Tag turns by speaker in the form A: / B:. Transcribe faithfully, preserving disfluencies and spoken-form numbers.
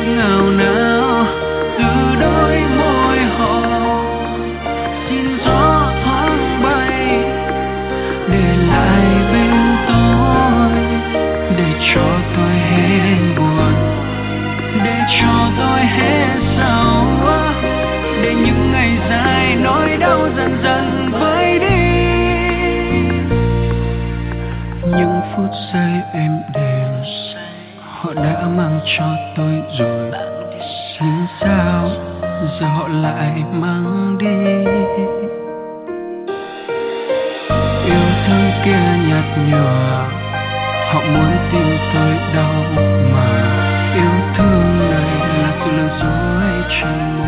A: ngào não từ đôi môi họ. Xin gió thoáng bay để lại bên tôi, để cho tôi hết buồn, để cho tôi hết sầu, để những ngày dài nỗi đau dần dần vơi đi. Những phút giây êm đềm họ đã mang cho tôi rồi, nhưng sao giờ họ lại mang đi. Yêu thương kia nhạt nhòa, họ muốn tin tôi đau mà yêu thương này là sự lừa dối chân.